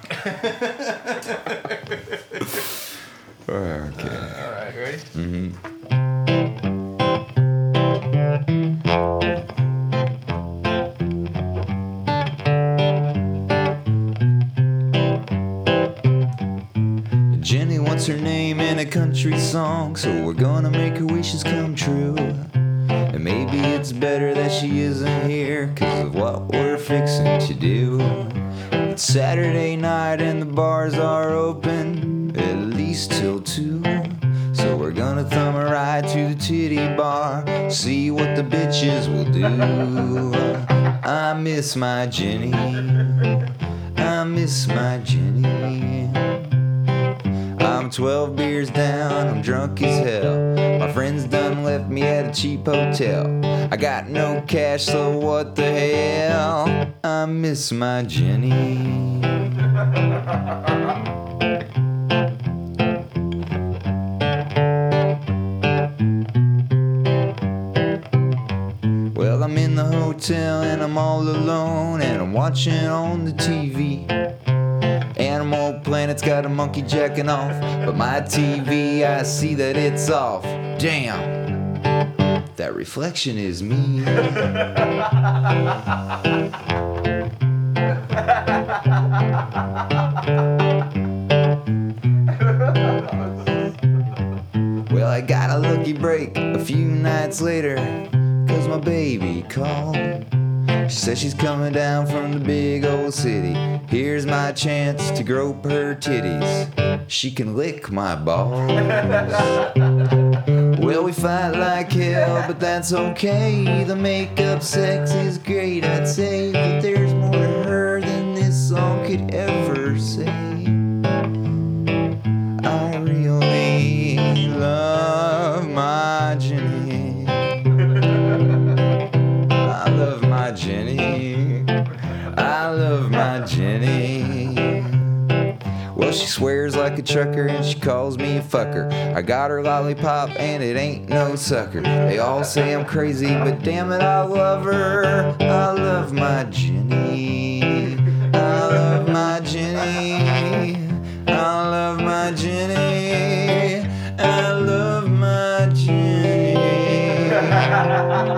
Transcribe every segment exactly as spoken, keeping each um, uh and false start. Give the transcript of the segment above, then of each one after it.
Okay. Uh, all right, ready? Mm-hmm. Jenny wants her name in a country song, so we're gonna make her wishes come true. And maybe it's better that she isn't here, cause of what we're fixing to do. It's Saturday night and the bars are open, at least till two. So we're gonna thumb a ride to the titty bar, see what the bitches will do. I miss my Jenny, I miss my Jenny. I'm twelve beers down, I'm drunk as hell. My friends done left me at a cheap hotel. I got no cash, so what the hell? I miss my Jenny. Well, I'm in the hotel and I'm all alone, and I'm watching on the T V. Animal Planet's got a monkey jacking off, but my T V, I see that it's off. Damn, that reflection is me. Well, I got a lucky break a few nights later, cause my baby called. She says she's coming down from the big old city. Here's my chance to grope her titties. She can lick my balls. Well, we fight like hell, but that's okay. The makeup sex is great, I'd say, but there's more to her than this song could ever say. I really love my Jenny. I love my Jenny. I love my Jenny. Well, she swears like a trucker and she calls me a fucker. I got her lollipop and it ain't no sucker. They all say I'm crazy, but damn it, I love her. I love my Jenny. I love my Jenny. I love my Jenny. I love my Jenny.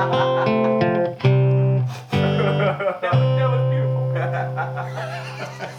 That was beautiful.